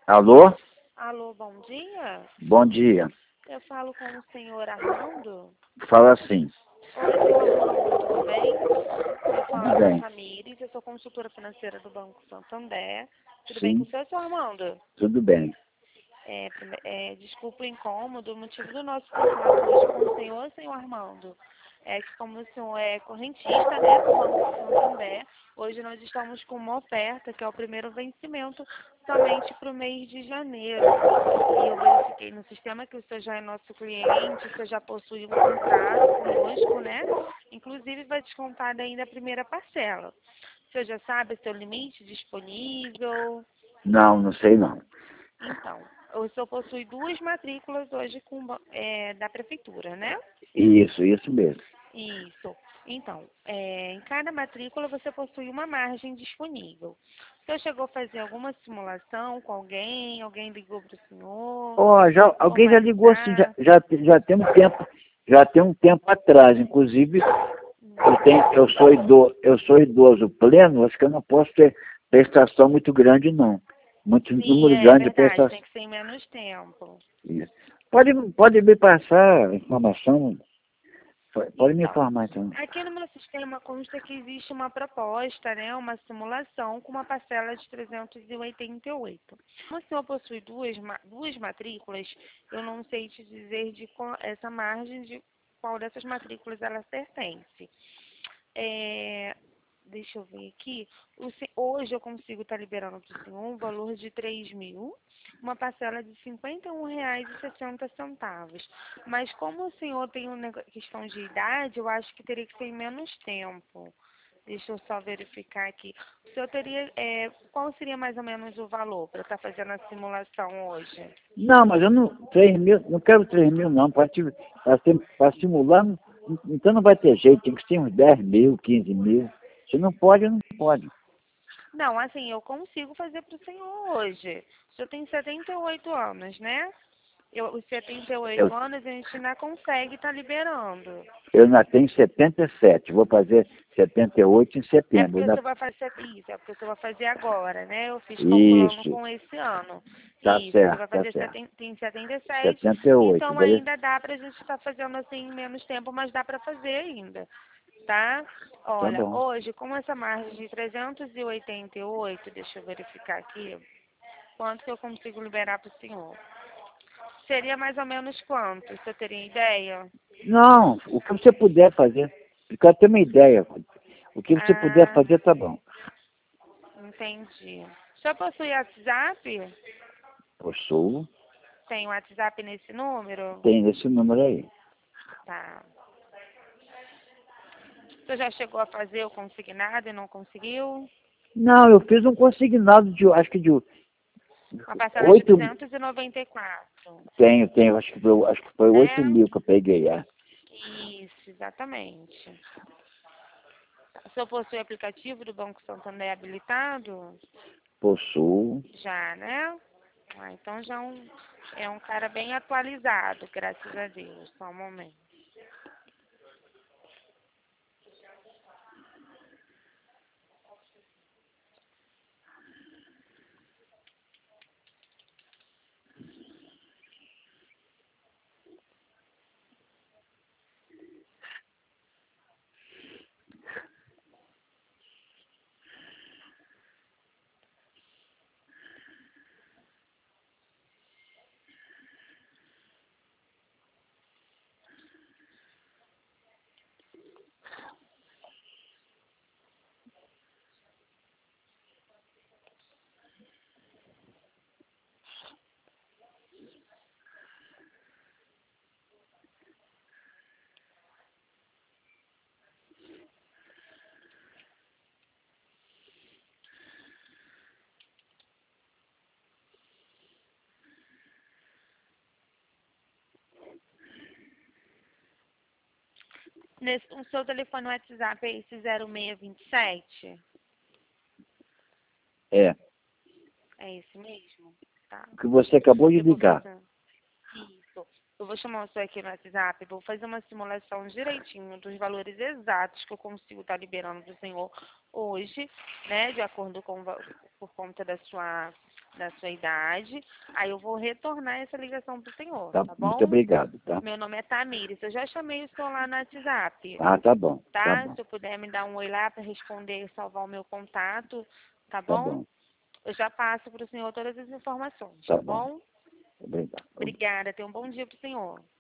Alô? Alô, bom dia. Bom dia. Eu falo com o senhor Armando. Fala assim. Oi, senhor Armando, tudo bem? Eu sou a Tudo Ana bem. Ramires, eu sou consultora financeira do Banco Santander. Tudo bem com Sim, o senhor Armando? tudo bem. Desculpa o incômodo, o motivo do nosso contato hoje com o senhor Armando, é que como o senhor é correntista, né, do Banco Santander, hoje nós estamos com uma oferta, que é o primeiro vencimento, somente para o mês de janeiro. E eu verifiquei no sistema que o senhor já é nosso cliente, o senhor já possui um contrato conosco, né? Inclusive vai descontar ainda a primeira parcela. O senhor já sabe o seu limite disponível? Não, não sei não. Então, o senhor possui duas matrículas hoje da prefeitura, né? Isso mesmo. Isso. Então, em cada matrícula você possui uma margem disponível. O senhor chegou a fazer alguma simulação com alguém? Alguém ligou para o senhor? Ó, alguém já ligou assim, Formalizar? já tem um tempo atrás, inclusive, eu sou idoso pleno, acho que eu não posso ter prestação muito grande não. Muito Sim, número é grande de verdade, tem prestação. que ser em menos tempo. Isso. Pode me passar a informação? Pode me Então, informar então. aqui no meu sistema consta que existe uma proposta, né, uma simulação com uma parcela de 388. Como o senhor possui duas matrículas, eu não sei te dizer de qual, essa margem de qual dessas matrículas ela pertence. É, deixa eu ver aqui. Hoje eu consigo estar liberando para o senhor um valor de 3.000, uma parcela de R$ 51,60. Mas como o senhor tem uma questão de idade, eu acho que teria que ser em menos tempo. Deixa eu só verificar aqui. O senhor teria, qual seria mais ou menos o valor para estar fazendo a simulação hoje? Não, mas eu não, 3.000, não quero 3.000 não, para simular, então não vai ter jeito, tem que ser uns 10.000, 15.000. Se não pode, não pode. Não, assim, eu consigo fazer para o senhor hoje. O senhor tem 78 anos, né? Os Eu, 78 anos a gente ainda consegue estar liberando. eu ainda tenho 77, vou fazer 78 em É setembro. porque o senhor vai fazer isso, é porque o senhor vai fazer agora, né? Eu fiz calculando Isso, com esse ano. tá Isso, o senhor certo, vai tá fazer certo. tem 77, 78, então beleza? ainda dá pra gente estar fazendo assim em menos tempo, mas dá pra fazer ainda, tá? Tá Olha, bom. hoje, com essa margem de 388, deixa eu verificar aqui, quanto que eu consigo liberar pro senhor. Seria mais ou menos quanto? O senhor teria ideia? Não, o que você puder fazer, porque eu tenho uma ideia. O que você puder Ah, fazer, tá bom. entendi. O senhor possui WhatsApp? Possuo, Tem WhatsApp nesse número? tem esse número aí. Tá. Você já chegou a fazer o consignado e não conseguiu? Não, eu fiz um consignado de, acho que de Uma parcela de 8. 294, Tenho, acho que foi 8.000 né? que eu peguei, é. Isso, exatamente. O senhor possui aplicativo do Banco Santander habilitado? Possuo. Já, né? Ah, então já é um cara bem atualizado, graças a Deus. Só um momento. O seu telefone WhatsApp é esse 0627? É. É esse mesmo? Tá. O que você acabou de Eu vou ligar. fazer. Isso. Eu vou chamar o senhor aqui no WhatsApp, vou fazer uma simulação direitinho dos valores exatos que eu consigo estar liberando para o senhor hoje, né? De acordo com por conta da sua da sua idade, aí eu vou retornar essa ligação para o senhor, Tá, tá bom? muito obrigado, tá? Meu nome é Tamires, eu já chamei o senhor lá no WhatsApp, Ah, tá bom, tá? tá bom, Se eu puder me dar um oi lá para responder e salvar o meu contato, tá tá bom? bom, Eu já passo para o senhor todas as informações, tá tá bom. bom? Obrigado. Obrigada, tenha um bom dia para o senhor.